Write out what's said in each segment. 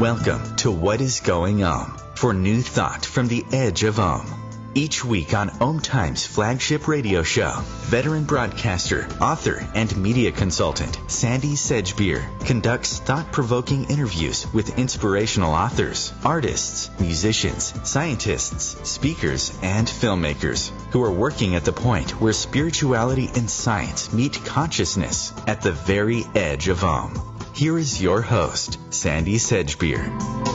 Welcome to What is Going for new thought from the edge of Each week on Times flagship radio show, veteran broadcaster, author, and media consultant Sandy Sedgbeer conducts thought-provoking interviews with inspirational authors, artists, musicians, scientists, speakers, and filmmakers who are working at the point where spirituality and science meet consciousness at the very edge of Here is your host, Sandy Sedgbeer.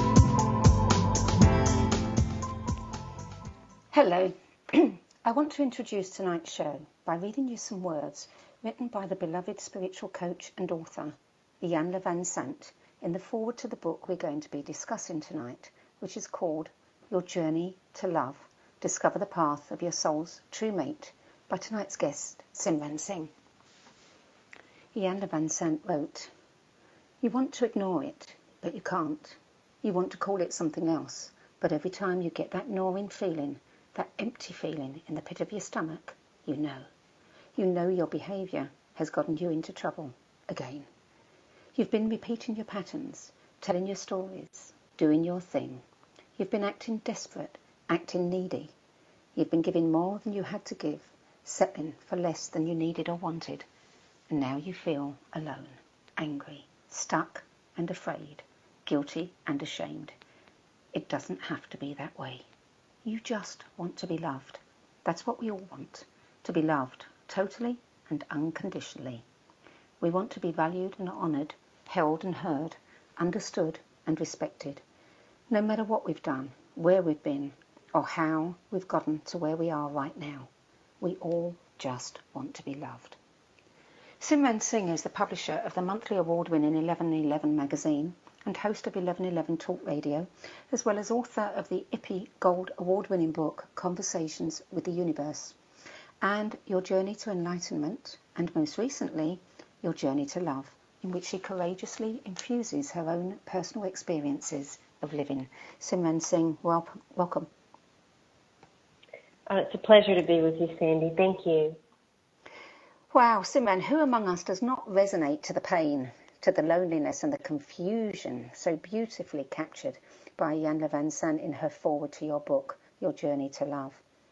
Hello. I want to introduce tonight's show by reading you some words written by the beloved spiritual coach and author, Iyanla Vanzant, in the foreword to the book we're going to be discussing tonight, which is called Your Journey to Love, Discover the Path of Your Soul's True Mate, by tonight's guest, Simran Singh. Iyanla Vanzant wrote, "You want to ignore it, but you can't. You want to call it something else, but every time you get that gnawing feeling, that empty feeling in the pit of your stomach, you know your behaviour has gotten you into trouble again. You've been repeating your patterns, telling your stories, doing your thing. You've been acting desperate, acting needy. You've been giving more than you had to give, settling for less than you needed or wanted. And now you feel alone, angry, stuck and afraid, guilty and ashamed. It doesn't have to be that way. You just want to be loved. That's what we all want, to be loved totally and unconditionally. We want to be valued and honoured, held and heard, understood and respected. No matter what we've done, where we've been, or how we've gotten to where we are right now, we all just want to be loved." Simran Singh is the publisher of the monthly award-winning 1111 magazine and host of 1111 Talk Radio, as well as author of the IPPY Gold Award-winning book Conversations with the Universe, and Your Journey to Enlightenment, and most recently, Your Journey to Love, in which she courageously infuses her own personal experiences of living. Simran Singh, welcome. It's a pleasure to be with you, Sandy. Thank you. Wow, Simran, who among us does not resonate to the pain, to the loneliness and the confusion so beautifully captured by Iyanla Vanzant in her foreword to your book, Your Journey to Love?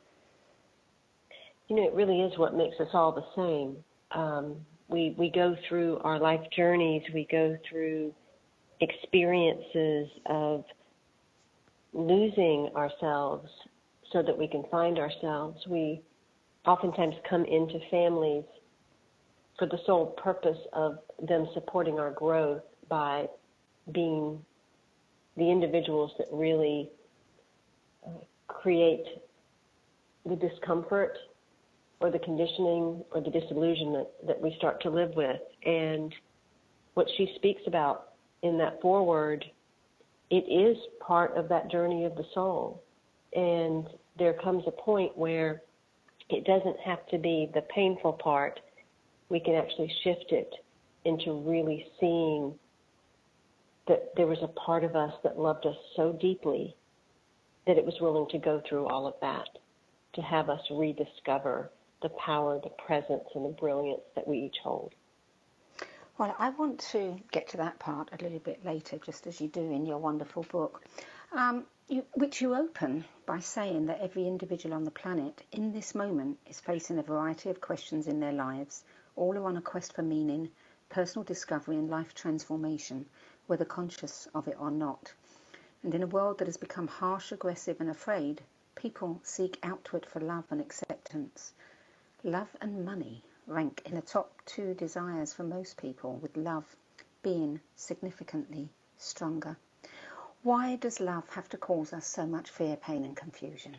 You know, it really is what makes us all the same. We go through our life journeys, we go through experiences of losing ourselves so that we can find ourselves. We oftentimes come into families for the sole purpose of them supporting our growth by being the individuals that really create the discomfort or the conditioning or the disillusionment that we start to live with. And what she speaks about in that foreword, it is part of that journey of the soul. And there comes a point where it doesn't have to be the painful part. We can actually shift it into really seeing that there was a part of us that loved us so deeply that it was willing to go through all of that, to have us rediscover the power, the presence, and the brilliance that we each hold. Well, I want to get to that part a little bit later, just as you do in your wonderful book, which you open by saying that every individual on the planet in this moment is facing a variety of questions in their lives. All are on a quest for meaning, personal discovery and life transformation, whether conscious of it or not. And in a world that has become harsh, aggressive and afraid, people seek outward for love and acceptance. Love and money rank in the top two desires for most people, with love being significantly stronger. Why does love have to cause us so much fear, pain and confusion?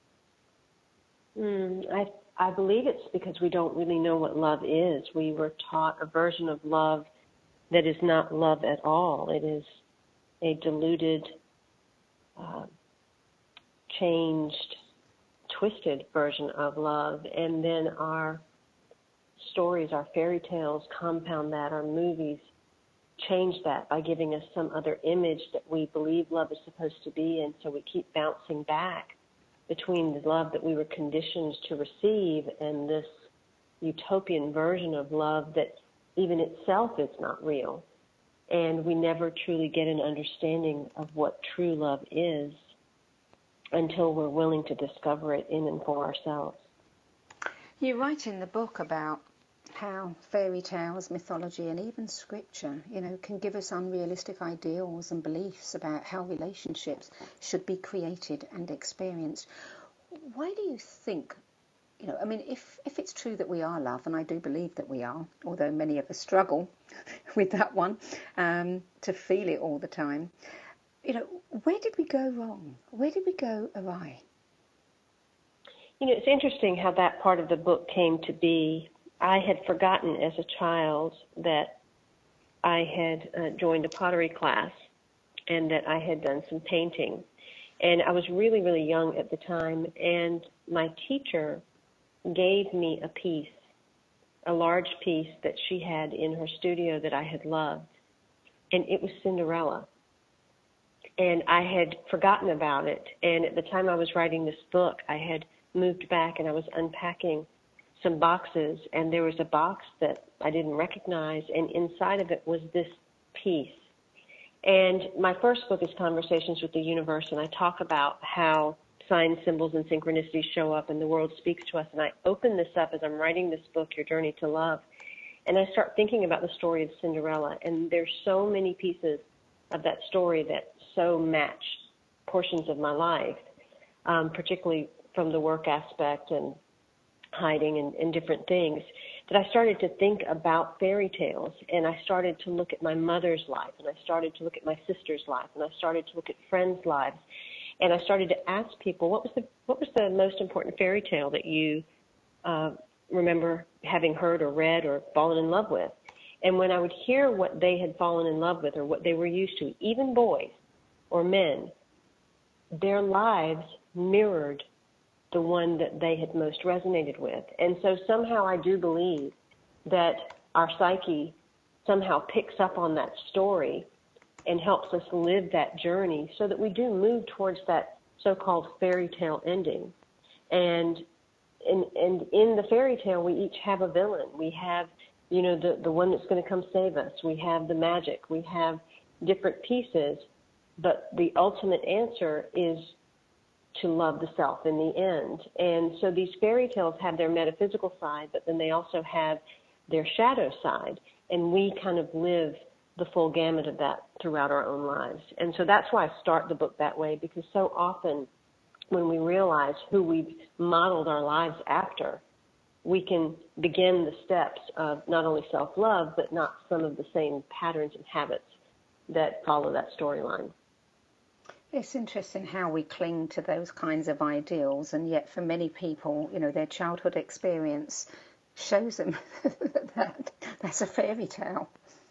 I believe it's because we don't really know what love is. We were taught a version of love that is not love at all. It is a diluted, changed, twisted version of love. And then our stories, our fairy tales compound that, our movies change that by giving us some other image that we believe love is supposed to be. And so we keep bouncing back between the love that we were conditioned to receive and this utopian version of love that even itself is not real. And we never truly get an understanding of what true love is until we're willing to discover it in and for ourselves. You write in the book about how fairy tales, mythology, and even scripture, can give us unrealistic ideals and beliefs about how relationships should be created and experienced. Why do you think, if it's true that we are love, and I do believe that we are, although many of us struggle with that one, to feel it all the time, where did we go wrong? Where did we go awry? It's interesting how that part of the book came to be. I had forgotten as a child that I had joined a pottery class and that I had done some painting. And I was really, really young at the time, and my teacher gave me a piece, a large piece that she had in her studio that I had loved, and it was Cinderella. And I had forgotten about it, and at the time I was writing this book, I had moved back and I was unpacking some boxes, and there was a box that I didn't recognize, and inside of it was this piece. And my first book is Conversations with the Universe, and I talk about how signs, symbols, and synchronicities show up and the world speaks to us. And I open this up as I'm writing this book, Your Journey to Love, and I start thinking about the story of Cinderella, and there's so many pieces of that story that so match portions of my life, particularly from the work aspect and hiding and different things, that I started to think about fairy tales, and I started to look at my mother's life, and I started to look at my sister's life, and I started to look at friends' lives, and I started to ask people, what was the most important fairy tale that you remember having heard or read or fallen in love with? And when I would hear what they had fallen in love with or what they were used to, even boys or men, their lives mirrored the one that they had most resonated with. And so somehow I do believe that our psyche somehow picks up on that story and helps us live that journey so that we do move towards that so-called fairy tale ending. And in the fairy tale, we each have a villain. We have, the one that's going to come save us. We have the magic. We have different pieces. But the ultimate answer is to love the self in the end. And so these fairy tales have their metaphysical side, but then they also have their shadow side. And we kind of live the full gamut of that throughout our own lives. And so that's why I start the book that way, because so often when we realize who we've modeled our lives after, we can begin the steps of not only self-love, but not some of the same patterns and habits that follow that storyline. It's interesting how we cling to those kinds of ideals, and yet for many people, their childhood experience shows them that that's a fairy tale.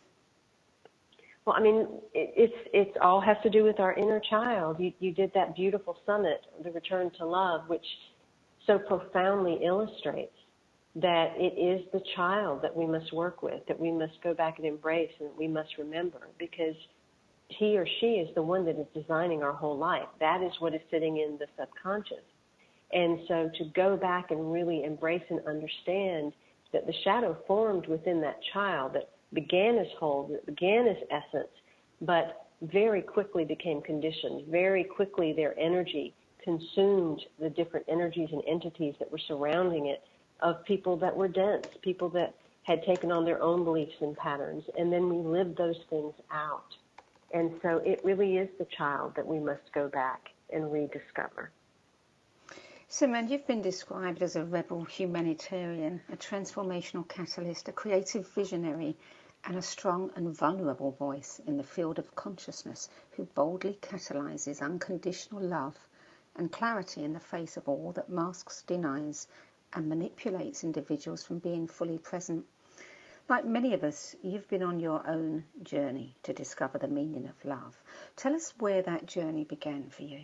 Well, it's all has to do with our inner child. You did that beautiful summit, The Return to Love, which so profoundly illustrates that it is the child that we must work with, that we must go back and embrace, and that we must remember, because he or she is the one that is designing our whole life. That is what is sitting in the subconscious. And so to go back and really embrace and understand that the shadow formed within that child that began as whole, that began as essence, but very quickly became conditioned. Very quickly their energy consumed the different energies and entities that were surrounding it, of people that were dense, people that had taken on their own beliefs and patterns, and then we lived those things out. And so it really is the child that we must go back and rediscover. Simone, you've been described as a rebel humanitarian, a transformational catalyst, a creative visionary, and a strong and vulnerable voice in the field of consciousness who boldly catalyzes unconditional love and clarity in the face of all that masks, denies, and manipulates individuals from being fully present. Like many of us, you've been on your own journey to discover the meaning of love. Tell us where that journey began for you.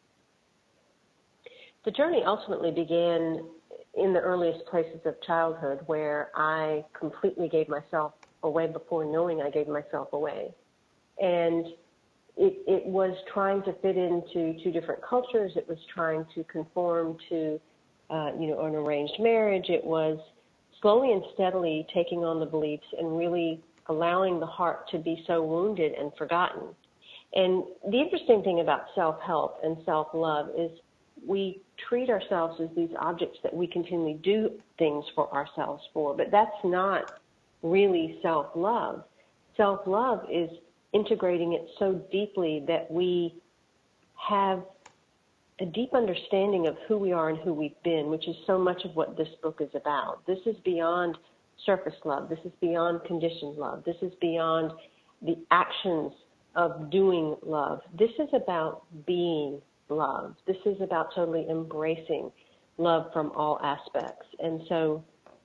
The journey ultimately began in the earliest places of childhood, where I completely gave myself away before knowing I gave myself away. And it was trying to fit into two different cultures. It was trying to conform to an arranged marriage. It was slowly and steadily taking on the beliefs and really allowing the heart to be so wounded and forgotten. And the interesting thing about self-help and self-love is we treat ourselves as these objects that we continually do things for ourselves for, but that's not really self-love. Self-love is integrating it so deeply that we have a deep understanding of who we are and who we've been, which is so much of what this book is about. This is beyond surface love. This is beyond conditioned love. This is beyond the actions of doing love. This is about being love. This is about totally embracing love from all aspects. And so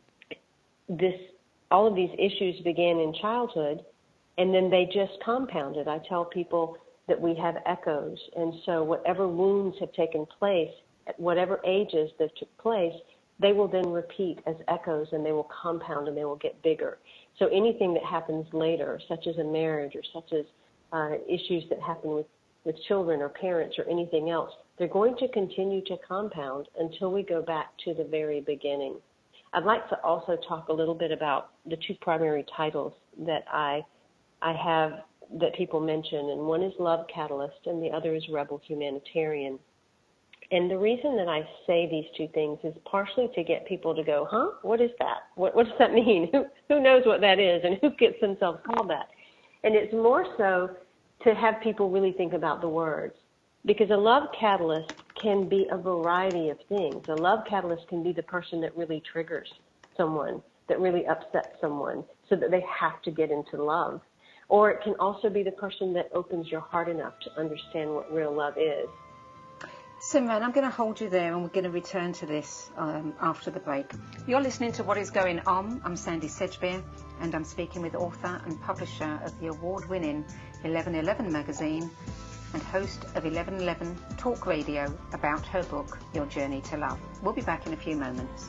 all of these issues began in childhood, and then they just compounded. I tell people that we have echoes, and so whatever wounds have taken place, at whatever ages they took place, they will then repeat as echoes, and they will compound, and they will get bigger. So anything that happens later, such as a marriage or such as issues that happen with children or parents or anything else, they're going to continue to compound until we go back to the very beginning. I'd like to also talk a little bit about the two primary titles that I have that people mention, and one is Love Catalyst and the other is Rebel Humanitarian. And the reason that I say these two things is partially to get people to go, huh? What is that? What does that mean? Who knows what that is, and who gets themselves called that? And it's more so to have people really think about the words, because a love catalyst can be a variety of things. A love catalyst can be the person that really triggers someone, that really upsets someone, so that they have to get into love. Or it can also be the person that opens your heart enough to understand what real love is. Simran, I'm going to hold you there, and we're going to return to this after the break. You're listening to What Is Going On. I'm Sandy Sedgbeer, and I'm speaking with author and publisher of the award-winning 1111 magazine and host of 1111 Talk Radio about her book, Your Journey to Love. We'll be back in a few moments.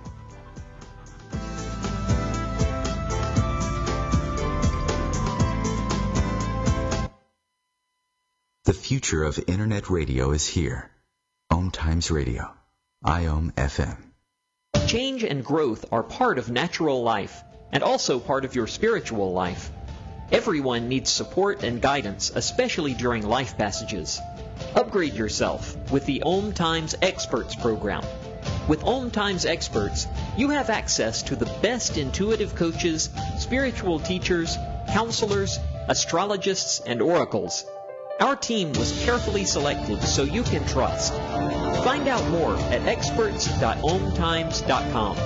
The future of Internet radio is here. Om Times Radio, IOM FM. Change and growth are part of natural life and also part of your spiritual life. Everyone needs support and guidance, especially during life passages. Upgrade yourself with the Om Times Experts program. With Om Times Experts, you have access to the best intuitive coaches, spiritual teachers, counselors, astrologists, and oracles. Our team was carefully selected so you can trust. Find out more at experts.omtimes.com.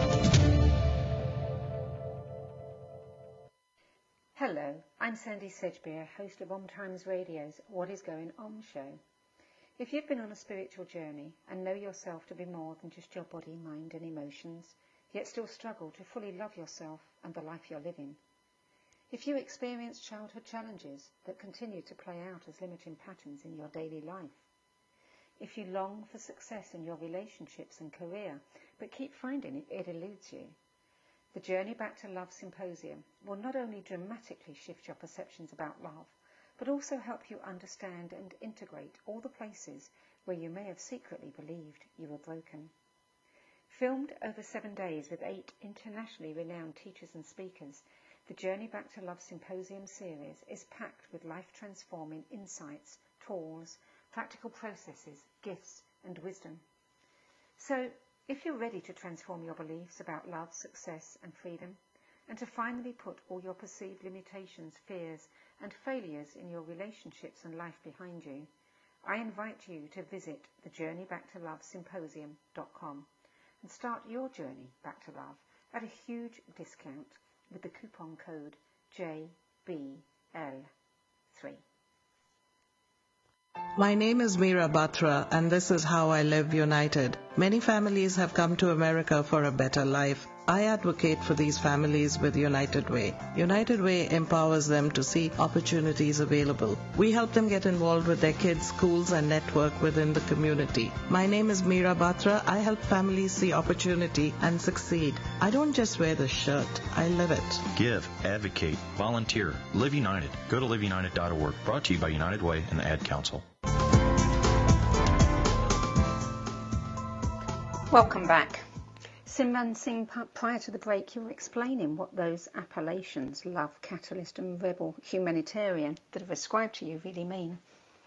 Hello, I'm Sandy Sedgbeer, host of Om Times Radio's What Is Going On show. If you've been on a spiritual journey and know yourself to be more than just your body, mind and emotions, yet still struggle to fully love yourself and the life you're living, if you experience childhood challenges that continue to play out as limiting patterns in your daily life, if you long for success in your relationships and career but keep finding it eludes you, the Journey Back to Love Symposium will not only dramatically shift your perceptions about love, but also help you understand and integrate all the places where you may have secretly believed you were broken. Filmed over 7 days with 8 internationally renowned teachers and speakers, the Journey Back to Love Symposium series is packed with life-transforming insights, tools, practical processes, gifts, and wisdom. So, if you're ready to transform your beliefs about love, success, and freedom, and to finally put all your perceived limitations, fears, and failures in your relationships and life behind you, I invite you to visit thejourneybacktolovesymposium.com and start your journey back to love at a huge discount with the coupon code JBL3. My name is Meera Batra, and this is How I Live United. Many families have come to America for a better life. I advocate for these families with United Way. United Way empowers them to see opportunities available. We help them get involved with their kids' schools and network within the community. My name is Meera Batra. I help families see opportunity and succeed. I don't just wear the shirt, I live it. Give, advocate, volunteer, Live United. Go to liveunited.org. Brought to you by United Way and the Ad Council. Welcome back. Simran Singh, prior to the break, you were explaining what those appellations, love, catalyst and rebel, humanitarian, that are ascribed to you really mean.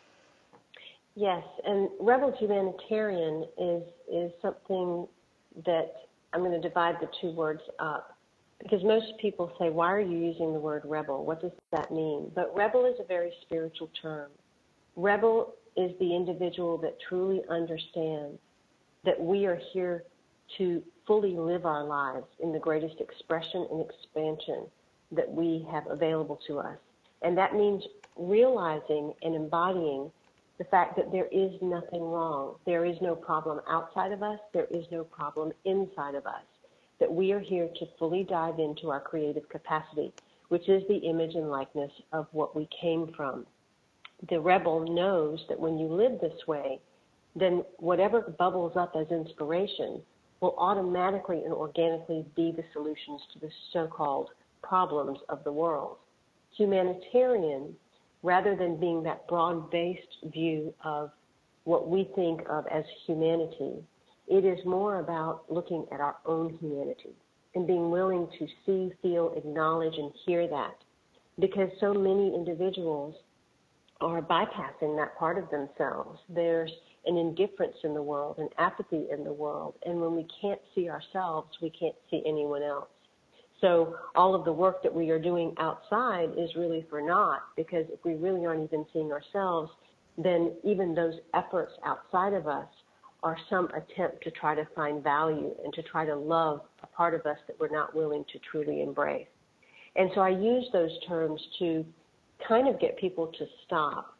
Yes, and rebel humanitarian is something that I'm going to divide the two words up, because most people say, why are you using the word rebel? What does that mean? But rebel is a very spiritual term. Rebel is the individual that truly understands that we are here to fully live our lives in the greatest expression and expansion that we have available to us. And that means realizing and embodying the fact that there is nothing wrong. There is no problem outside of us. There is no problem inside of us. That we are here to fully dive into our creative capacity, which is the image and likeness of what we came from. The rebel knows that when you live this way, then whatever bubbles up as inspiration will automatically and organically be the solutions to the so-called problems of the world. Humanitarian, rather than being that broad-based view of what we think of as humanity, it is more about looking at our own humanity and being willing to see, feel, acknowledge, and hear that. Because so many individuals are bypassing that part of themselves. There's an indifference in the world, an apathy in the world. And when we can't see ourselves, we can't see anyone else. So all of the work that we are doing outside is really for naught, because if we really aren't even seeing ourselves, then even those efforts outside of us are some attempt to try to find value and to try to love a part of us that we're not willing to truly embrace. And so I use those terms to kind of get people to stop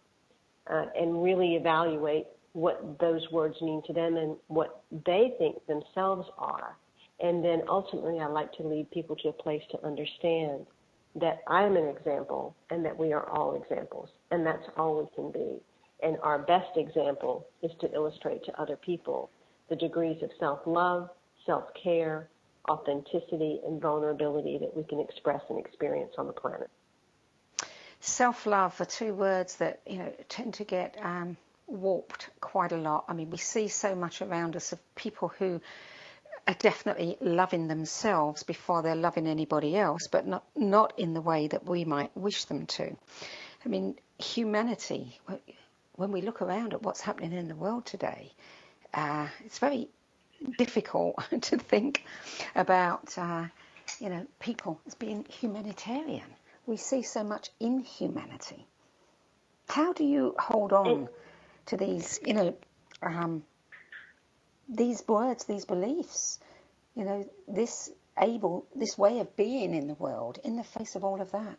and really evaluate what those words mean to them and what they think themselves are. And then ultimately I like to lead people to a place to understand that I am an example and that we are all examples, and that's all we can be. And our best example is to illustrate to other people the degrees of self-love, self-care, authenticity, and vulnerability that we can express and experience on the planet. Self-love are two words that, tend to get warped quite a lot. I mean, we see so much around us of people who are definitely loving themselves before they're loving anybody else, but not in the way that we might wish them to. I mean, humanity, when we look around at what's happening in the world today, it's very difficult to think about, people as being humanitarian. We see so much inhumanity. How do you hold on to these, these words, these beliefs, this way of being in the world in the face of all of that?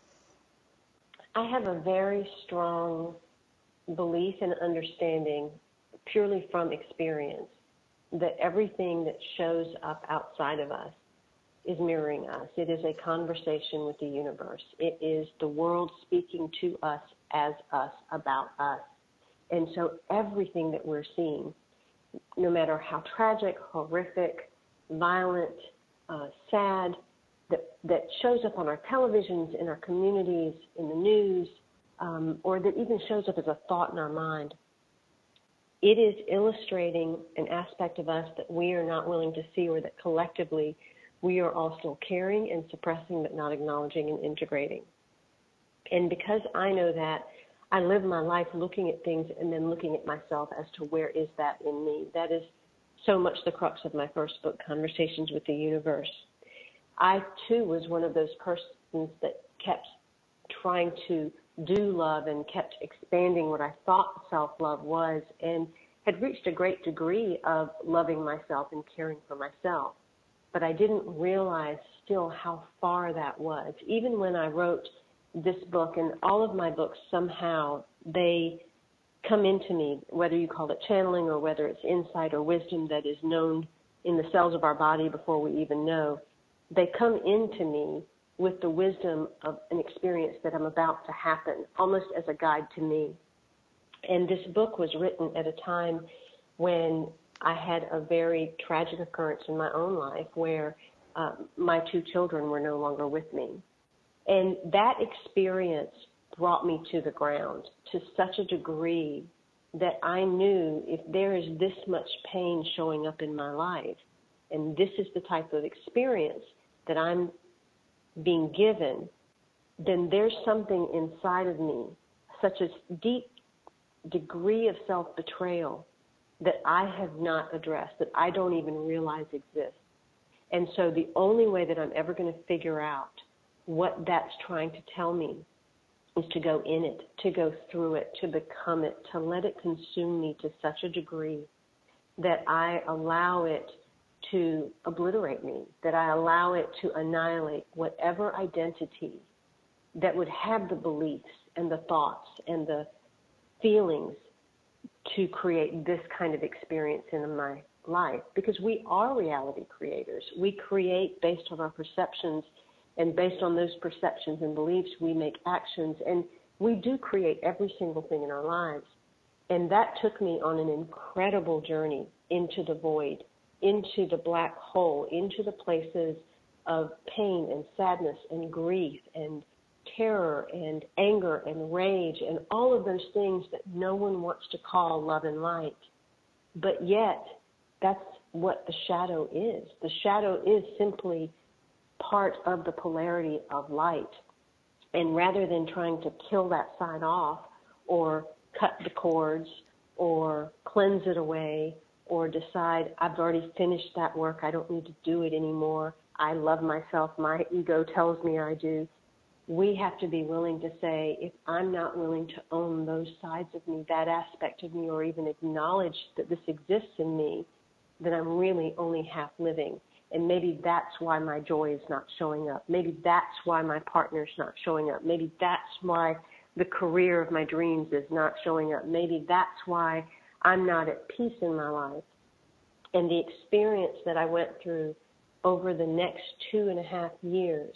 I have a very strong belief and understanding, purely from experience, that everything that shows up outside of us is mirroring us. It is a conversation with the universe. It is the world speaking to us as us, about us. And so everything that we're seeing, no matter how tragic, horrific, violent, sad, that shows up on our televisions, in our communities, in the news, or that even shows up as a thought in our mind, it is illustrating an aspect of us that we are not willing to see, or that collectively we are all still carrying and suppressing, but not acknowledging and integrating. And because I know that, I live my life looking at things and then looking at myself as to where is that in me. That is so much the crux of my first book, Conversations with the Universe. I, too, was one of those persons that kept trying to do love and kept expanding what I thought self-love was, and had reached a great degree of loving myself and caring for myself. But I didn't realize still how far that was. Even when I wrote this book, and all of my books, somehow they come into me, whether you call it channeling or whether it's insight or wisdom that is known in the cells of our body before we even know, they come into me with the wisdom of an experience that I'm about to happen, almost as a guide to me. And this book was written at a time when I had a very tragic occurrence in my own life where my two children were no longer with me. And that experience brought me to the ground to such a degree that I knew if there is this much pain showing up in my life, and this is the type of experience that I'm being given, then there's something inside of me, such a deep degree of self-betrayal that I have not addressed, that I don't even realize exists. And so the only way that I'm ever going to figure out what that's trying to tell me is to go in it, to go through it, to become it, to let it consume me to such a degree that I allow it to obliterate me, that I allow it to annihilate whatever identity that would have the beliefs and the thoughts and the feelings to create this kind of experience in my life. Because we are reality creators. We create based on our perceptions, and based on those perceptions and beliefs, we make actions, and we do create every single thing in our lives. And that took me on an incredible journey into the void, into the black hole, into the places of pain and sadness and grief and terror and anger and rage and all of those things that no one wants to call love and light. But yet, that's what the shadow is. The shadow is simply part of the polarity of light. And rather than trying to kill that side off or cut the cords or cleanse it away or decide I've already finished that work, I don't need to do it anymore, I love myself, my ego tells me I do, we have to be willing to say, if I'm not willing to own those sides of me, that aspect of me, or even acknowledge that this exists in me, then I'm really only half living. And maybe that's why my joy is not showing up. Maybe that's why my partner's not showing up. Maybe that's why the career of my dreams is not showing up. Maybe that's why I'm not at peace in my life. And the experience that I went through over the next 2.5 years,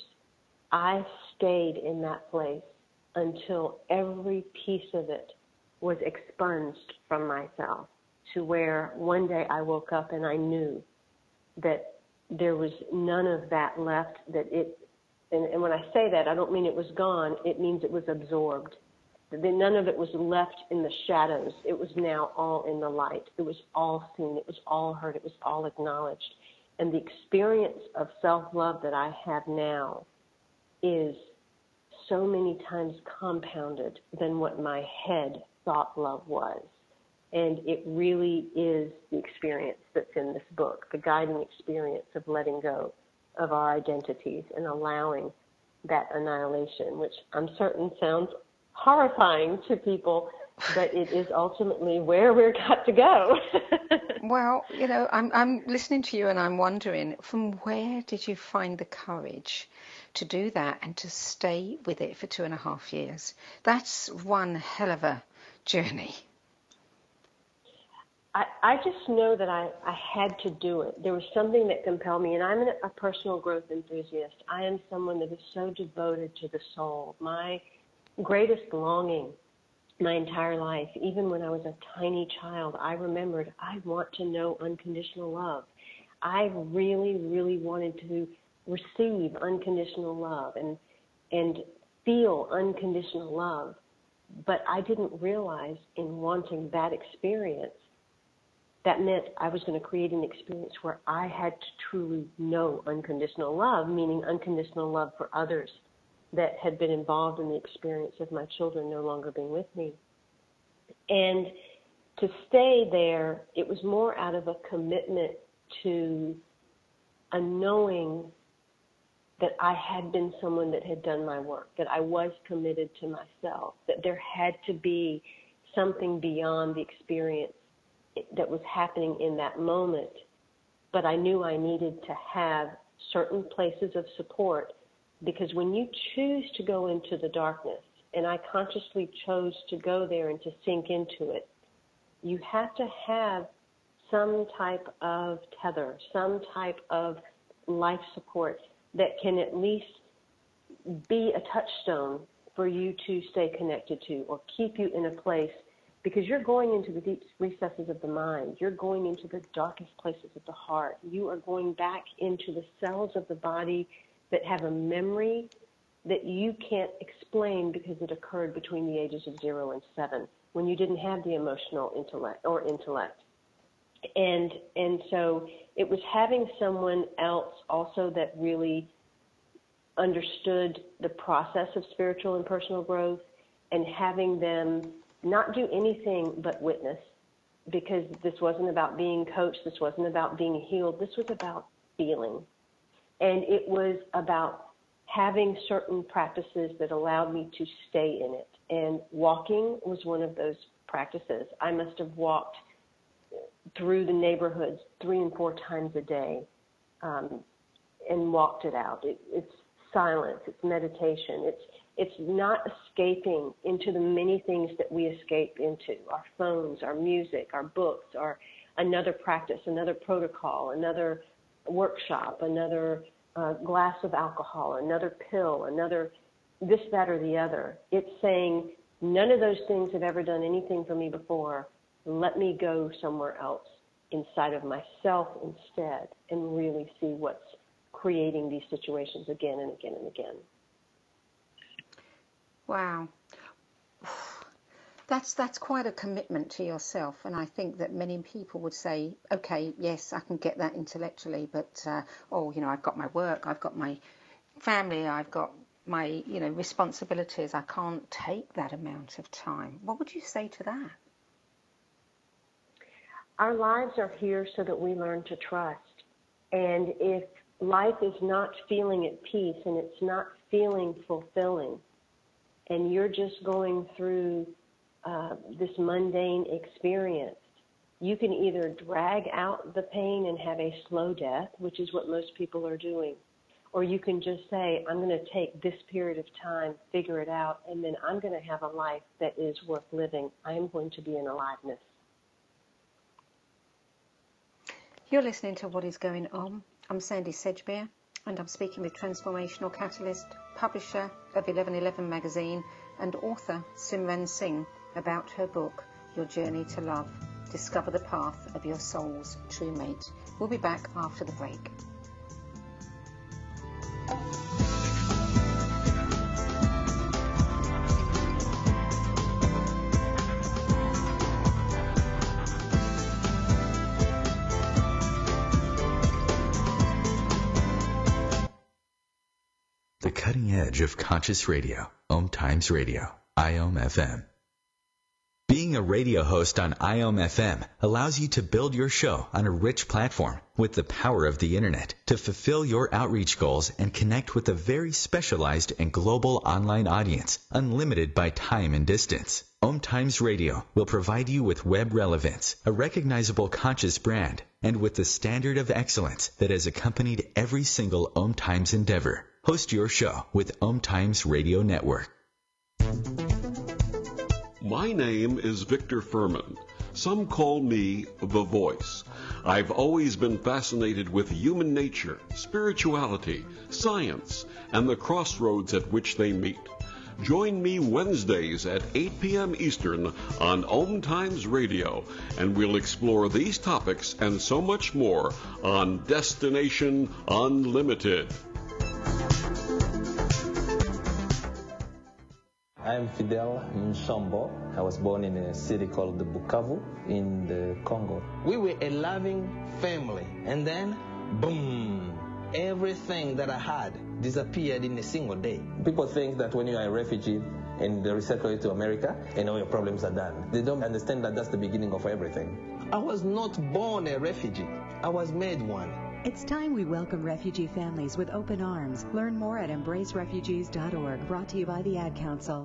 I stayed in that place until every piece of it was expunged from myself, to where one day I woke up and I knew that there was none of that left, that it, and when I say that, I don't mean it was gone, it means it was absorbed. That none of it was left in the shadows. It was now all in the light. It was all seen. It was all heard. It was all acknowledged. And the experience of self-love that I have now is so many times compounded than what my head thought love was. And it really is the experience that's in this book, the guiding experience of letting go of our identities and allowing that annihilation, which I'm certain sounds horrifying to people, but it is ultimately where we're got to go. Well, you know, I'm listening to you and I'm wondering, from where did you find the courage to do that and to stay with it for 2.5 years? That's one hell of a journey. I just know that I had to do it. There was something that compelled me, and I'm a personal growth enthusiast. I am someone that is so devoted to the soul. My greatest longing my entire life, even when I was a tiny child, I remembered I want to know unconditional love. I really, really wanted to receive unconditional love and feel unconditional love. But I didn't realize in wanting that experience, that meant I was going to create an experience where I had to truly know unconditional love, meaning unconditional love for others that had been involved in the experience of my children no longer being with me. And to stay there, it was more out of a commitment to a knowing that I had been someone that had done my work, that I was committed to myself, that there had to be something beyond the experience that was happening in that moment. But I knew I needed to have certain places of support, because when you choose to go into the darkness, and I consciously chose to go there and to sink into it, you have to have some type of tether, some type of life support that can at least be a touchstone for you to stay connected to, or keep you in a place, because you're going into the deep recesses of the mind. You're going into the darkest places of the heart. You are going back into the cells of the body that have a memory that you can't explain because it occurred between the ages of 0 and 7, when you didn't have the emotional intellect. And so it was having someone else also that really understood the process of spiritual and personal growth, and having them not do anything but witness, because this wasn't about being coached, this wasn't about being healed, this was about feeling. And it was about having certain practices that allowed me to stay in it. And walking was one of those practices. I must have walked through the neighborhoods 3 and 4 times a day and walked it out. It's silence, it's meditation, it's not escaping into the many things that we escape into, our phones, our music, our books, or another practice, another protocol, another workshop, another glass of alcohol, another pill, another this, that, or the other. It's saying, none of those things have ever done anything for me before. Let me go somewhere else inside of myself instead and really see what's creating these situations again and again and again. Wow. That's quite a commitment to yourself, and I think that many people would say, okay, yes, I can get that intellectually, but I've got my work, I've got my family, I've got my responsibilities, I can't take that amount of time. What would you say to that? Our lives are here so that we learn to trust, and if life is not feeling at peace and it's not feeling fulfilling, and you're just going through this mundane experience, you can either drag out the pain and have a slow death, which is what most people are doing, or you can just say, I'm going to take this period of time, figure it out, and then I'm going to have a life that is worth living. I am going to be in aliveness. You're listening to What Is Going On. I'm Sandy Sedgbeer, and I'm speaking with Transformational Catalyst, publisher of 1111 magazine, and author Simran Singh about her book, Your Journey to Love. Discover the path of your soul's true mate. We'll be back after the break. The cutting edge of conscious radio, Om Times Radio, IOM FM. Being a radio host on IOM FM allows you to build your show on a rich platform with the power of the internet to fulfill your outreach goals and connect with a very specialized and global online audience, unlimited by time and distance. Om Times Radio will provide you with web relevance, a recognizable conscious brand, and with the standard of excellence that has accompanied every single Om Times endeavor. Host your show with Om Times Radio Network. My name is Victor Furman. Some call me The Voice. I've always been fascinated with human nature, spirituality, science, and the crossroads at which they meet. Join me Wednesdays at 8 p.m. Eastern on Om Times Radio, and we'll explore these topics and so much more on Destination Unlimited. I'm Fidel Nsombo. I was born in a city called Bukavu in the Congo. We were a loving family, and then, boom, everything that I had disappeared in a single day. People think that when you are a refugee and they resettle you to America, and all your problems are done. They don't understand that that's the beginning of everything. I was not born a refugee. I was made one. It's time we welcome refugee families with open arms. Learn more at embracerefugees.org, brought to you by the Ad Council.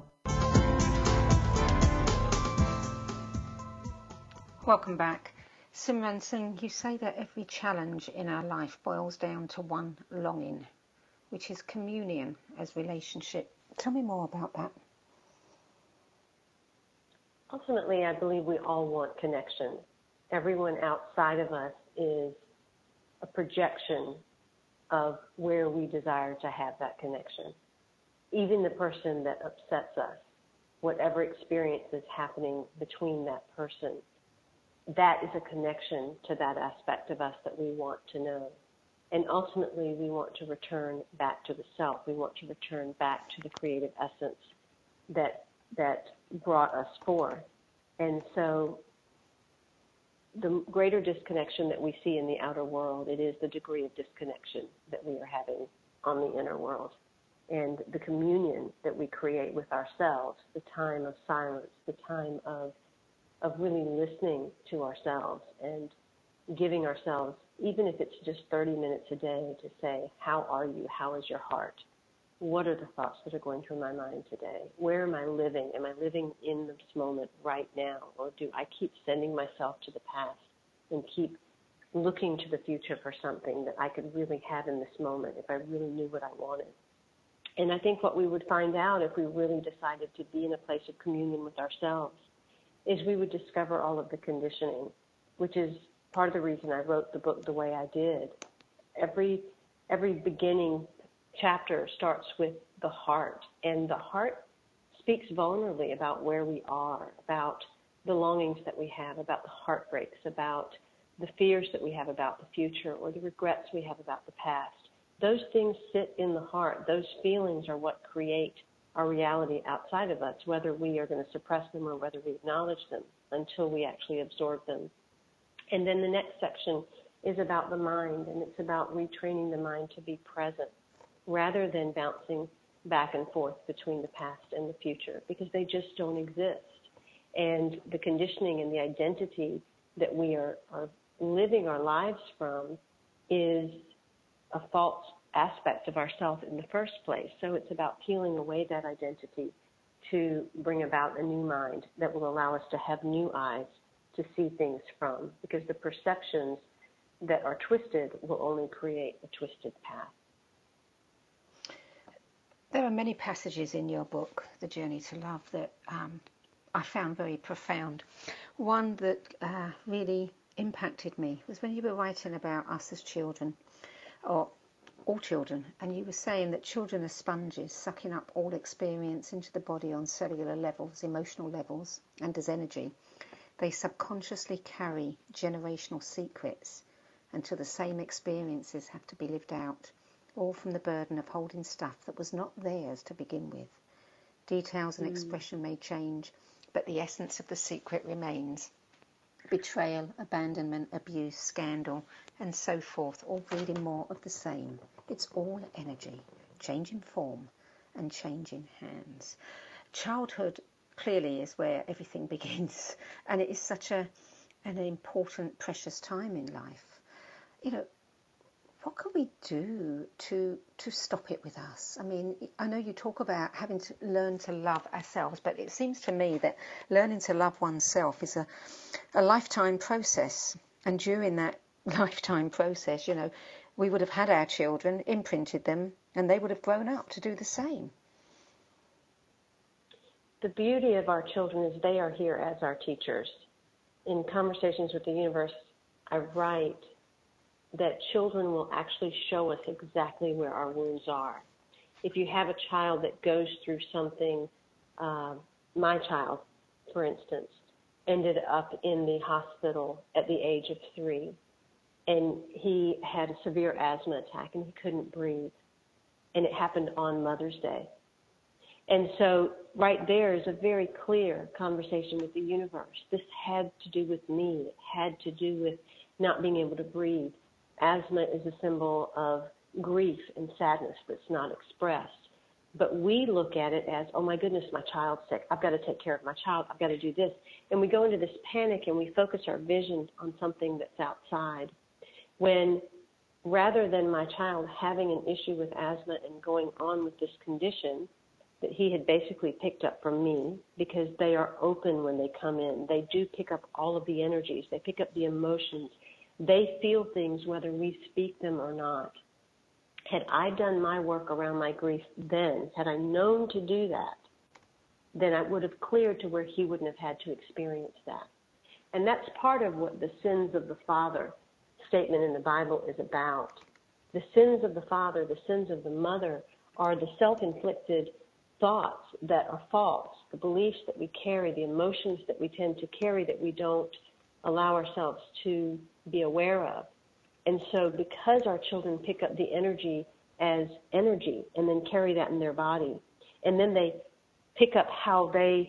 Welcome back. Simran Singh, you say that every challenge in our life boils down to one longing, which is communion as relationship. Tell me more about that. Ultimately, I believe we all want connection. Everyone outside of us is a projection of where we desire to have that connection. Even the person that upsets us, whatever experience is happening between that person, that is a connection to that aspect of us that we want to know. And ultimately, we want to return back to the self. We want to return back to the creative essence that brought us forth. And so the greater disconnection that we see in the outer world, it is the degree of disconnection that we are having on the inner world. And the communion that we create with ourselves, the time of silence, the time of really listening to ourselves and giving ourselves, even if it's just 30 minutes a day, to say, how are you? How is your heart? What are the thoughts that are going through my mind today? Where am I living? Am I living in this moment right now? Or do I keep sending myself to the past and keep looking to the future for something that I could really have in this moment if I really knew what I wanted? And I think what we would find out if we really decided to be in a place of communion with ourselves is we would discover all of the conditioning, which is part of the reason I wrote the book the way I did. Every beginning chapter starts with the heart, and the heart speaks vulnerably about where we are, about the longings that we have, about the heartbreaks, about the fears that we have about the future, or the regrets we have about the past. Those things sit in the heart. Those feelings are what create our reality outside of us, whether we are going to suppress them or whether we acknowledge them until we actually absorb them. And then the next section is about the mind, and it's about retraining the mind to be present rather than bouncing back and forth between the past and the future, because they just don't exist. And the conditioning and the identity that we are living our lives from is a false aspect of ourselves in the first place. So it's about peeling away that identity to bring about a new mind that will allow us to have new eyes to see things from, because the perceptions that are twisted will only create a twisted path. There are many passages in your book, The Journey to Love, that I found very profound. One that really impacted me was when you were writing about us as children, or all children, and you were saying that children are sponges, sucking up all experience into the body on cellular levels, emotional levels, and as energy. They subconsciously carry generational secrets until the same experiences have to be lived out, all from the burden of holding stuff that was not theirs to begin with. Details and expression may change, but the essence of the secret remains. Betrayal, abandonment, abuse, scandal, and so forth, all breeding more of the same. It's all energy, changing form and changing hands. Childhood clearly is where everything begins, and it is such an important, precious time in life. You know, what can we do to stop it with us? I mean, I know you talk about having to learn to love ourselves, but it seems to me that learning to love oneself is a lifetime process. And during that lifetime process, you know, we would have had our children, imprinted them, and they would have grown up to do the same. The beauty of our children is they are here as our teachers. In Conversations with the Universe, I write that children will actually show us exactly where our wounds are. If you have a child that goes through something, my child, for instance, ended up in the hospital at the age of 3, and he had a severe asthma attack and he couldn't breathe, and it happened on Mother's Day. And so right there is a very clear conversation with the universe. This had to do with me. It had to do with not being able to breathe. Asthma is a symbol of grief and sadness that's not expressed. But we look at it as, oh my goodness, my child's sick. I've got to take care of my child. I've got to do this. And we go into this panic and we focus our vision on something that's outside. When rather than my child having an issue with asthma and going on with this condition that he had basically picked up from me, because they are open when they come in. They do pick up all of the energies. They pick up the emotions. They feel things whether we speak them or not. Had I done my work around my grief then, had I known to do that, then I would have cleared to where he wouldn't have had to experience that. And that's part of what the sins of the father statement in the Bible is about. The sins of the father, the sins of the mother, are the self-inflicted thoughts that are false, the beliefs that we carry, the emotions that we tend to carry that we don't allow ourselves to be aware of. And so because our children pick up the energy as energy and then carry that in their body, and then they pick up how they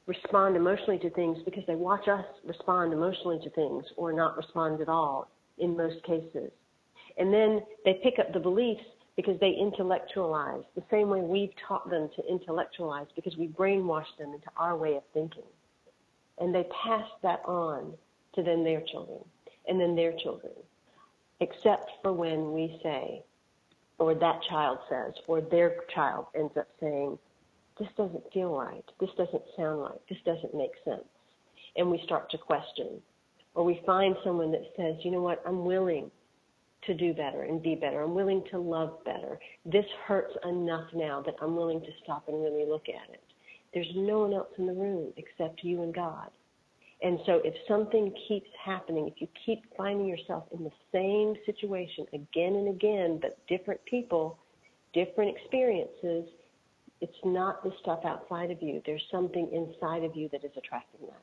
respond emotionally to things because they watch us respond emotionally to things or not respond at all in most cases. And then they pick up the beliefs because they intellectualize the same way we've taught them to intellectualize because we brainwashed them into our way of thinking. And they pass that on to then their children and then their children, except for when we say, or that child says, or their child ends up saying, this doesn't feel right, this doesn't sound right, this doesn't make sense. And we start to question. Or we find someone that says, you know what, I'm willing to do better and be better. I'm willing to love better. This hurts enough now that I'm willing to stop and really look at it. There's no one else in the room except you and God. And so if something keeps happening, if you keep finding yourself in the same situation again and again, but different people, different experiences, it's not the stuff outside of you. There's something inside of you that is attracting that.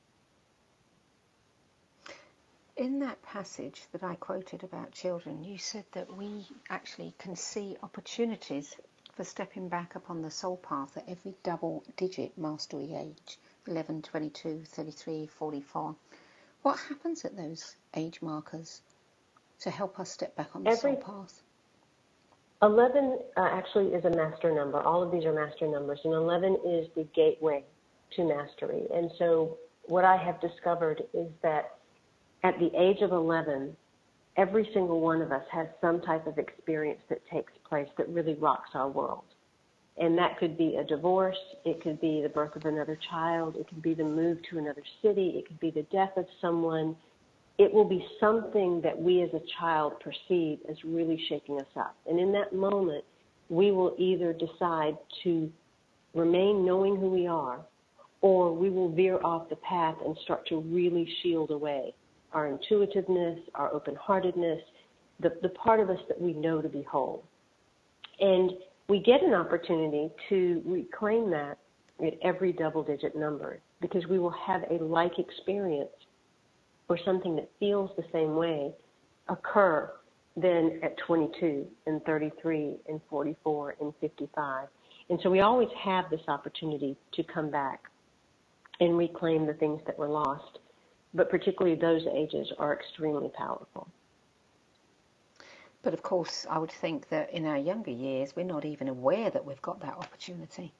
In that passage that I quoted about children, you said that we actually can see opportunities for stepping back upon the soul path at every double-digit mastery age, 11, 22, 33, 44. What happens at those age markers to help us step back on the soul path? 11 actually is a master number. All of these are master numbers, and 11 is the gateway to mastery. And so what I have discovered is that at the age of 11, every single one of us has some type of experience that takes place that really rocks our world. And that could be a divorce, it could be the birth of another child, it could be the move to another city, it could be the death of someone. It will be something that we as a child perceive as really shaking us up. And in that moment, we will either decide to remain knowing who we are, or we will veer off the path and start to really shield away our intuitiveness, our open-heartedness, the part of us that we know to be whole. And we get an opportunity to reclaim that at every double-digit number because we will have a like experience or something that feels the same way occur then at 22 and 33 and 44 and 55. And so we always have this opportunity to come back and reclaim the things that were lost. But particularly those ages are extremely powerful. But of course, I would think that in our younger years, we're not even aware that we've got that opportunity.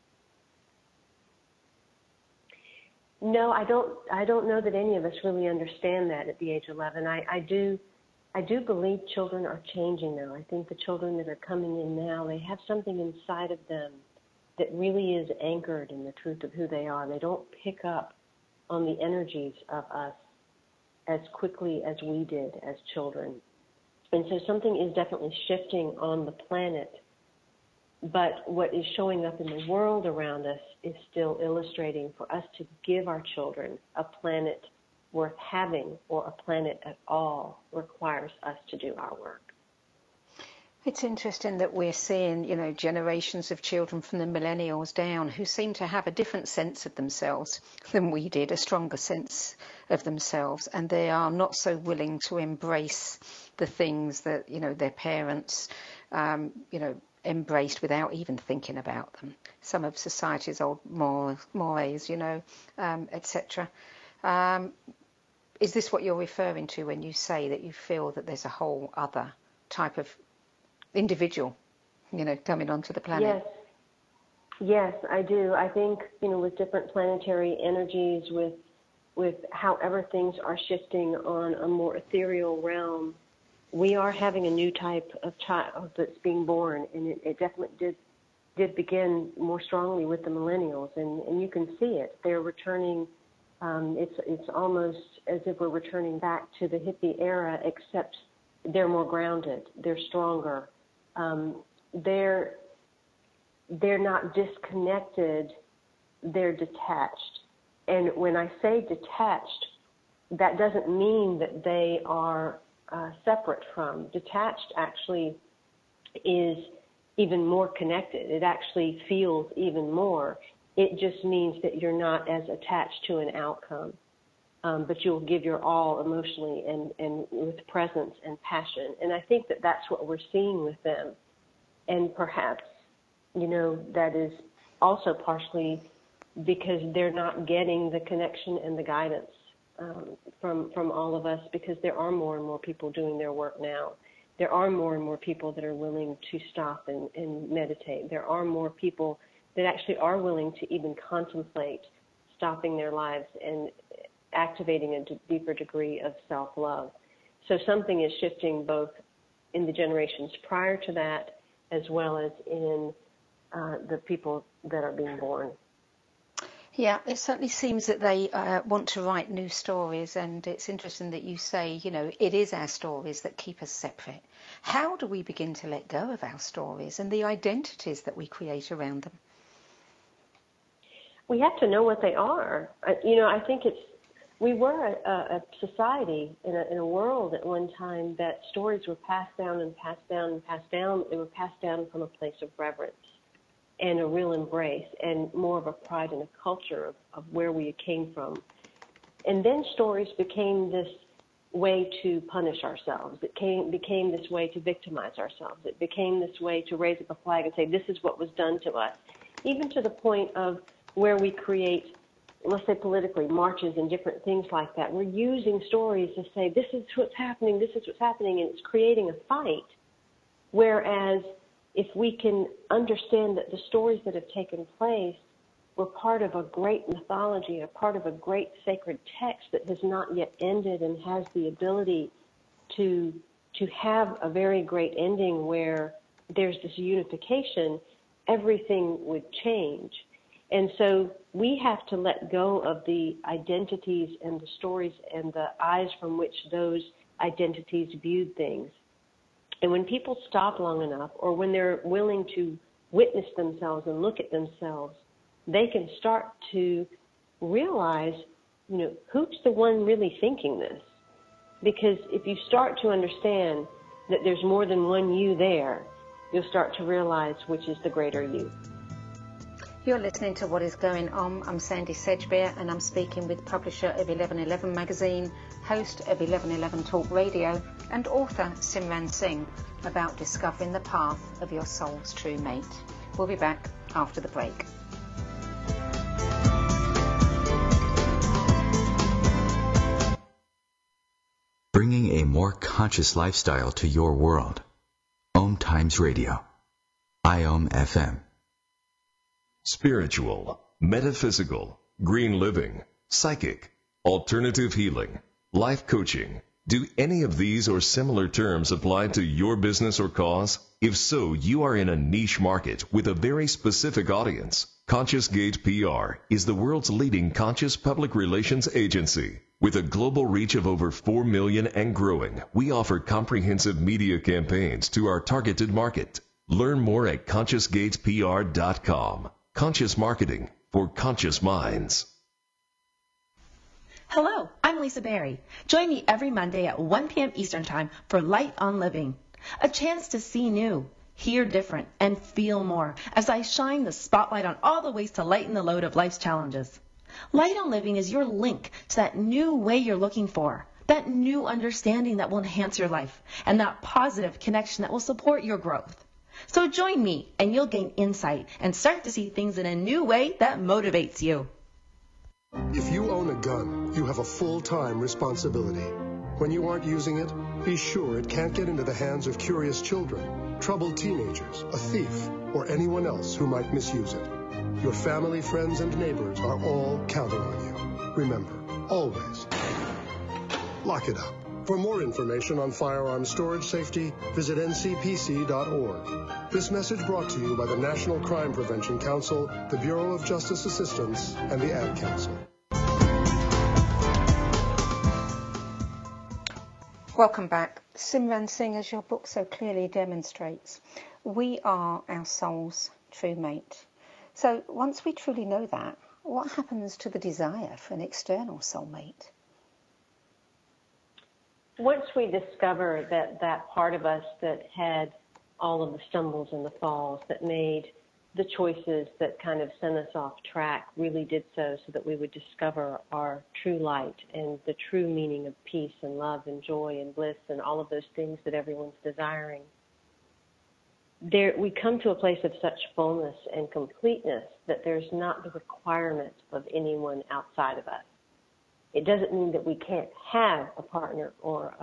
No, I don't know that any of us really understand that at the age of 11. I do believe children are changing now. I think the children that are coming in now, they have something inside of them that really is anchored in the truth of who they are. They don't pick up on the energies of us as quickly as we did as children. And so something is definitely shifting on the planet, but what is showing up in the world around us is still illustrating for us to give our children a planet worth having or a planet at all requires us to do our work. It's interesting that we're seeing, generations of children from the millennials down who seem to have a different sense of themselves than we did, a stronger sense of themselves, and they are not so willing to embrace the things that, their parents, embraced without even thinking about them. Some of society's old mores, etc. Is this what you're referring to when you say that you feel that there's a whole other type of individual, coming onto the planet? Yes, I do. I think, with different planetary energies, with however things are shifting on a more ethereal realm, we are having a new type of child that's being born, and it definitely did begin more strongly with the millennials, and you can see it. They're returning. It's almost as if we're returning back to the hippie era, except they're more grounded. They're stronger. They're not disconnected, they're detached. And when I say detached, that doesn't mean that they are separate from. Detached actually is even more connected. It actually feels even more. It just means that you're not as attached to an outcome, but you'll give your all emotionally and with presence and passion. And I think that that's what we're seeing with them. And perhaps, that is also partially because they're not getting the connection and the guidance from all of us, because there are more and more people doing their work now. There are more and more people that are willing to stop and meditate. There are more people that actually are willing to even contemplate stopping their lives and activating a deeper degree of self-love. So something is shifting both in the generations prior to that as well as in the people that are being born. Yeah, it certainly seems that they want to write new stories, and it's interesting that you say, you know, it is our stories that keep us separate. How do we begin to let go of our stories and the identities that we create around them? We have to know what they are. I think we were a society in a world at one time that stories were passed down and passed down and passed down. They were passed down from a place of reverence and a real embrace and more of a pride and a culture of where we came from. And then stories became this way to punish ourselves. It became this way to victimize ourselves. It became this way to raise up a flag and say, this is what was done to us, even to the point of where we create, let's say politically, marches and different things like that. We're using stories to say, this is what's happening, and it's creating a fight. Whereas if we can understand that the stories that have taken place were part of a great mythology, a part of a great sacred text that has not yet ended and has the ability to have a very great ending where there's this unification, everything would change. And so we have to let go of the identities and the stories and the eyes from which those identities viewed things. And when people stop long enough, or when they're willing to witness themselves and look at themselves, they can start to realize, who's the one really thinking this? Because if you start to understand that there's more than one you there, you'll start to realize which is the greater you. You're listening to What Is Going On. I'm Sandy Sedgbeer, and I'm speaking with publisher of 1111 magazine, host of 1111 Talk Radio, and author Simran Singh about discovering the path of your soul's true mate. We'll be back after the break. Bringing a more conscious lifestyle to your world. Om Times Radio. IOM FM. Spiritual, metaphysical, green living, psychic, alternative healing, life coaching. Do any of these or similar terms apply to your business or cause? If so, you are in a niche market with a very specific audience. Conscious Gate PR is the world's leading conscious public relations agency. With a global reach of over 4 million and growing, we offer comprehensive media campaigns to our targeted market. Learn more at ConsciousGatePR.com. Conscious marketing for conscious minds. Hello, I'm Lisa Berry. Join me every Monday at 1 p.m. Eastern Time for Light on Living, a chance to see new, hear different, and feel more as I shine the spotlight on all the ways to lighten the load of life's challenges. Light on Living is your link to that new way you're looking for, that new understanding that will enhance your life, and that positive connection that will support your growth. So join me and you'll gain insight and start to see things in a new way that motivates you. If you own a gun, you have a full-time responsibility. When you aren't using it, be sure it can't get into the hands of curious children, troubled teenagers, a thief, or anyone else who might misuse it. Your family, friends, and neighbors are all counting on you. Remember, always, lock it up. For more information on firearm storage safety, visit ncpc.org. This message brought to you by the National Crime Prevention Council, the Bureau of Justice Assistance, and the Ad Council. Welcome back. Simran Singh, as your book so clearly demonstrates, we are our soul's true mate. So once we truly know that, what happens to the desire for an external soulmate? Once we discover that part of us that had all of the stumbles and the falls, that made the choices that kind of sent us off track, really did so that we would discover our true light and the true meaning of peace and love and joy and bliss and all of those things that everyone's desiring. we come to a place of such fullness and completeness that there's not the requirement of anyone outside of us. It doesn't mean that we can't have a partner or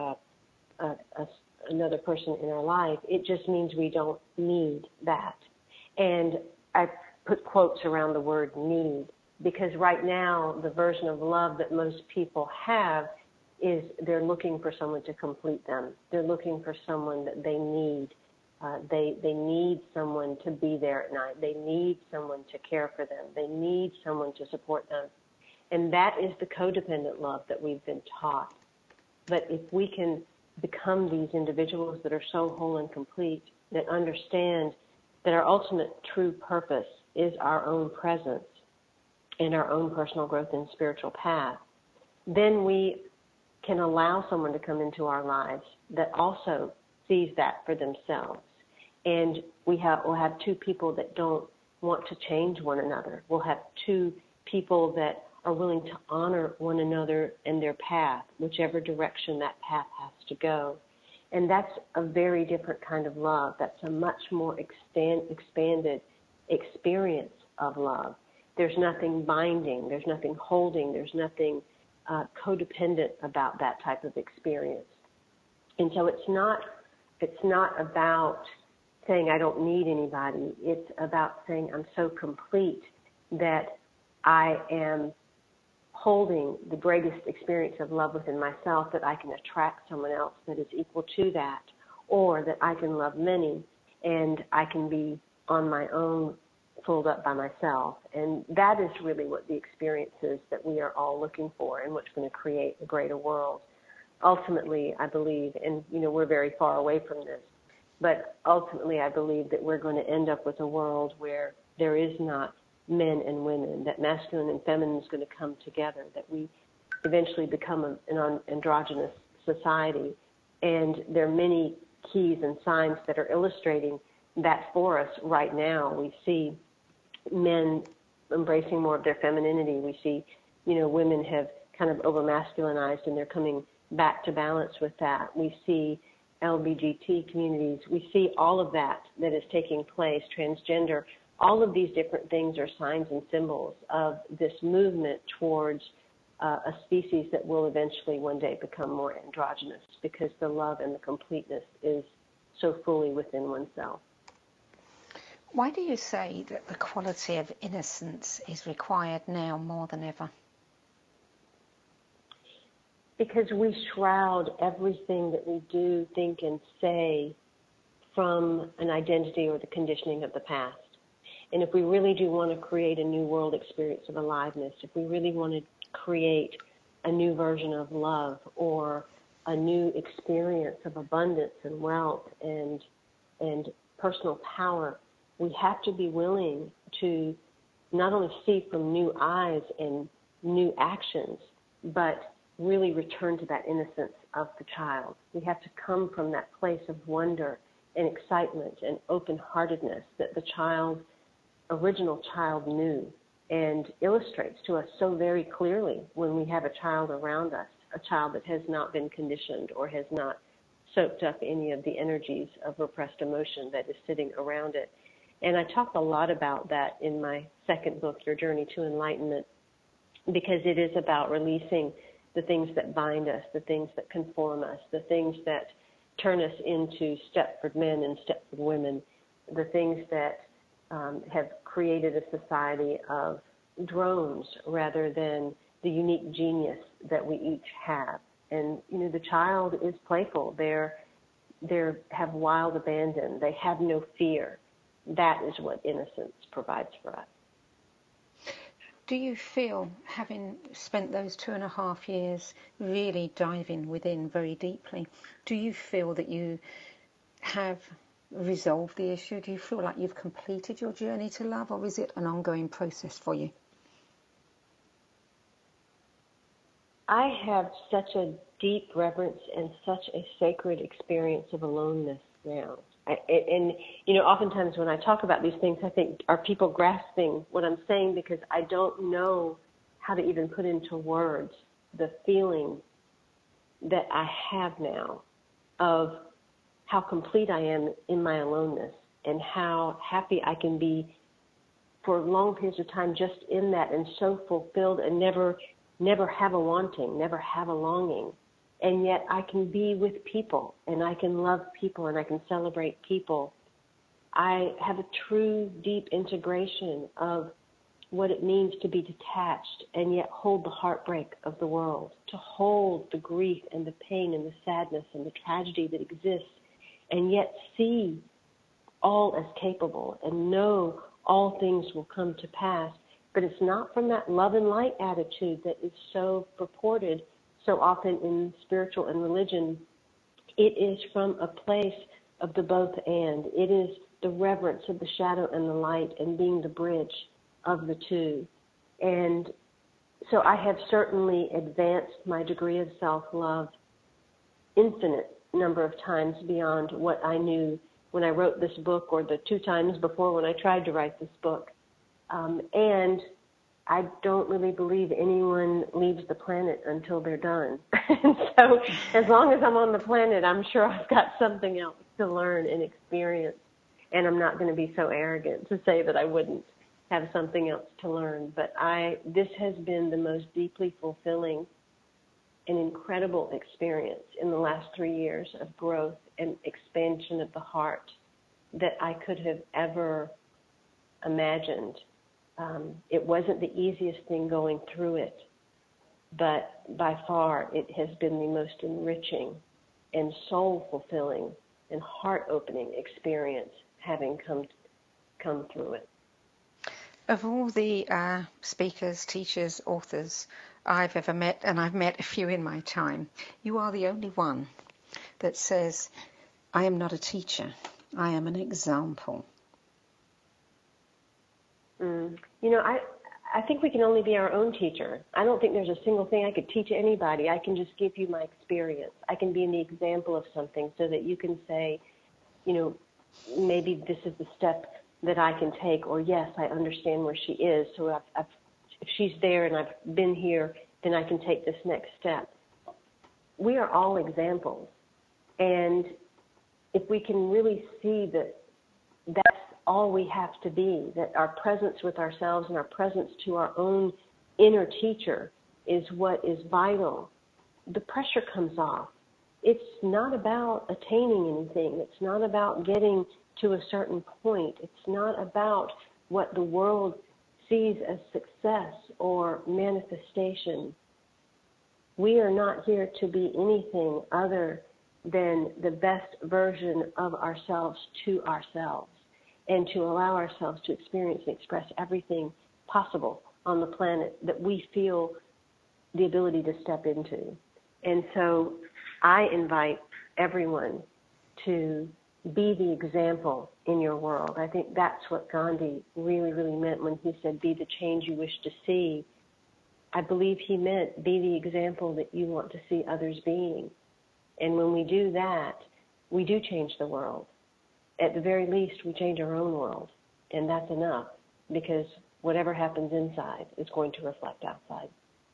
another person in our life. It just means we don't need that. And I put quotes around the word need, because right now the version of love that most people have is they're looking for someone to complete them. They're looking for someone that they need. They need someone to be there at night. They need someone to care for them. They need someone to support them. And that is the codependent love that we've been taught. But if we can become these individuals that are so whole and complete, that understand that our ultimate true purpose is our own presence and our own personal growth and spiritual path, then we can allow someone to come into our lives that also sees that for themselves. And we'll have two people that don't want to change one another. We'll have two people that are willing to honor one another and their path, whichever direction that path has to go. And that's a very different kind of love. That's a much more expanded experience of love. There's nothing binding. There's nothing holding. There's nothing codependent about that type of experience. And so it's not about saying I don't need anybody. It's about saying I'm so complete that I am holding the greatest experience of love within myself, that I can attract someone else that is equal to that, or that I can love many and I can be on my own, filled up by myself. And that is really what the experience is that we are all looking for and what's going to create a greater world. Ultimately, I believe, and we're very far away from this, but ultimately I believe that we're going to end up with a world where there is not men and women, that masculine and feminine is going to come together, that we eventually become an androgynous society. And there are many keys and signs that are illustrating that for us right now. We see men embracing more of their femininity. We see, women have kind of over-masculinized and they're coming back to balance with that. We see LGBT communities. We see all of that is taking place, transgender. All of these different things are signs and symbols of this movement towards a species that will eventually one day become more androgynous, because the love and the completeness is so fully within oneself. Why do you say that the quality of innocence is required now more than ever? Because we shroud everything that we do, think, and say from an identity or the conditioning of the past. And if we really do want to create a new world experience of aliveness, if we really want to create a new version of love or a new experience of abundance and wealth and personal power, we have to be willing to not only see from new eyes and new actions, but really return to that innocence of the child. We have to come from that place of wonder and excitement and open-heartedness that the original child knew and illustrates to us so very clearly when we have a child around us, a child that has not been conditioned or has not soaked up any of the energies of repressed emotion that is sitting around it. And I talk a lot about that in my second book, Your Journey to Enlightenment, because it is about releasing the things that bind us, the things that conform us, the things that turn us into Stepford men and Stepford women, the things that have created a society of drones rather than the unique genius that we each have. And, the child is playful. They have wild abandon. They have no fear. That is what innocence provides for us. Do you feel, having spent those 2.5 years really diving within very deeply, do you feel that you have resolved the issue? Do you feel like you've completed your journey to love, or is it an ongoing process for you? I have such a deep reverence and such a sacred experience of aloneness now. And oftentimes when I talk about these things, I think, are people grasping what I'm saying? Because I don't know how to even put into words the feeling that I have now of how complete I am in my aloneness and how happy I can be for long periods of time just in that, and so fulfilled, and never have a wanting, never have a longing. And yet I can be with people, and I can love people, and I can celebrate people. I have a true, deep integration of what it means to be detached and yet hold the heartbreak of the world, to hold the grief and the pain and the sadness and the tragedy that exists, and yet see all as capable and know all things will come to pass. But it's not from that love and light attitude that is so purported so often in spiritual and religion. It is from a place of the both and. It is the reverence of the shadow and the light and being the bridge of the two. And so I have certainly advanced my degree of self-love infinite number of times beyond what I knew when I wrote this book, or the 2 times before when I tried to write this book. And I don't really believe anyone leaves the planet until they're done. And so as long as I'm on the planet, I'm sure I've got something else to learn and experience. And I'm not going to be so arrogant to say that I wouldn't have something else to learn. But this has been the most deeply fulfilling and incredible experience in the last 3 years of growth and expansion of the heart that I could have ever imagined. It wasn't the easiest thing going through it, but by far it has been the most enriching and soul-fulfilling and heart-opening experience having come through it. Of all the speakers, teachers, authors I've ever met, and I've met a few in my time, you are the only one that says, I am not a teacher, I am an example. You know, I think we can only be our own teacher. I don't think there's a single thing I could teach anybody. I can just give you my experience. I can be the example of something so that you can say, you know, maybe this is the step that I can take, or yes, I understand where she is. So if she's there and I've been here, then I can take this next step. We are all examples. And if we can really see that that's all we have to be, that our presence with ourselves and our presence to our own inner teacher is what is vital, the pressure comes off. It's not about attaining anything. It's not about getting to a certain point. It's not about what the world sees as success or manifestation. We are not here to be anything other than the best version of ourselves to ourselves, and to allow ourselves to experience and express everything possible on the planet that we feel the ability to step into. And so I invite everyone to be the example in your world. I think that's what Gandhi really, really meant when he said, be the change you wish to see. I believe he meant be the example that you want to see others being. And when we do that, we do change the world. At the very least, we change our own world. And that's enough, because whatever happens inside is going to reflect outside.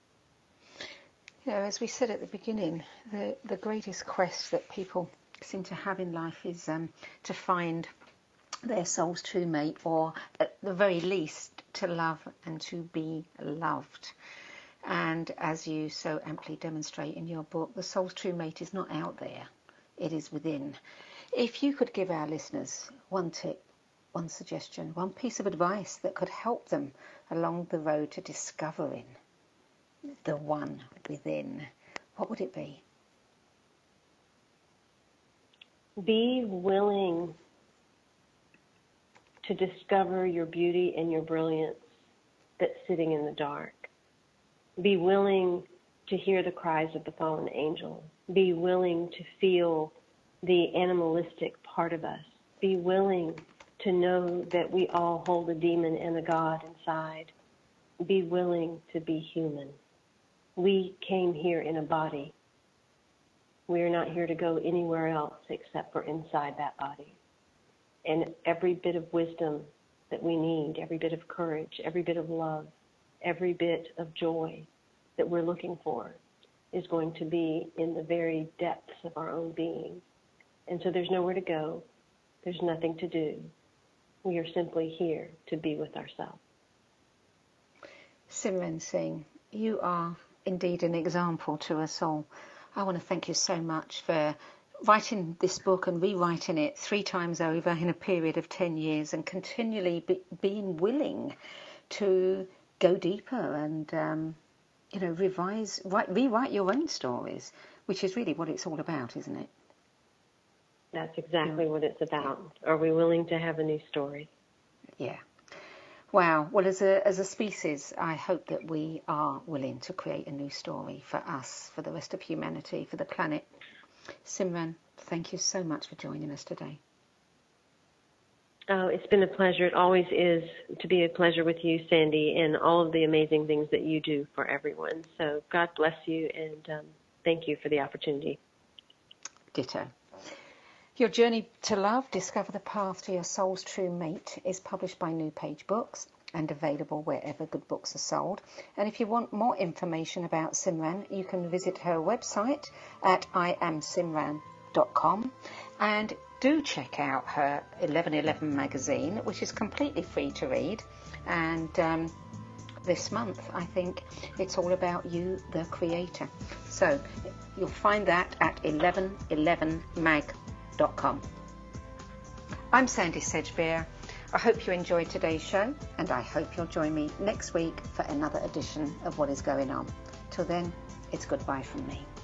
You know, as we said at the beginning, the greatest quest that people seem to have in life is to find their soul's true mate, or at the very least to love and to be loved. And as you so amply demonstrate in your book, the soul's true mate is not out there, it is within. If you could give our listeners one tip, one suggestion, one piece of advice that could help them along the road to discovering the one within, what would it be? Be willing to discover your beauty and your brilliance that's sitting in the dark. Be willing to hear the cries of the fallen angel. Be willing to feel the animalistic part of us. Be willing to know that we all hold a demon and a God inside. Be willing to be human. We came here in a body. We are not here to go anywhere else except for inside that body. And every bit of wisdom that we need, every bit of courage, every bit of love, every bit of joy that we're looking for is going to be in the very depths of our own being. And so there's nowhere to go. There's nothing to do. We are simply here to be with ourselves. Simran Singh, you are indeed an example to us all. I want to thank you so much for writing this book and rewriting it 3 times over in a period of 10 years and continually being willing to go deeper and, rewrite your own stories, which is really what it's all about, isn't it? That's exactly what it's about. Are we willing to have a new story? Yeah. Wow. Well, as a species, I hope that we are willing to create a new story for us, for the rest of humanity, for the planet. Simran, thank you so much for joining us today. Oh, it's been a pleasure. It always is to be a pleasure with you, Sandy, and all of the amazing things that you do for everyone. So God bless you, and thank you for the opportunity. Ditto. Your Journey to Love, Discover the Path to Your Soul's True Mate is published by New Page Books and available wherever good books are sold. And if you want more information about Simran, you can visit her website at iamsimran.com, and do check out her 1111 magazine, which is completely free to read. And this month, I think it's all about you, the creator. So you'll find that at 1111mag.com. I'm Sandy Sedgbeer. I hope you enjoyed today's show, and I hope you'll join me next week for another edition of What Is Going On. Till then, it's goodbye from me.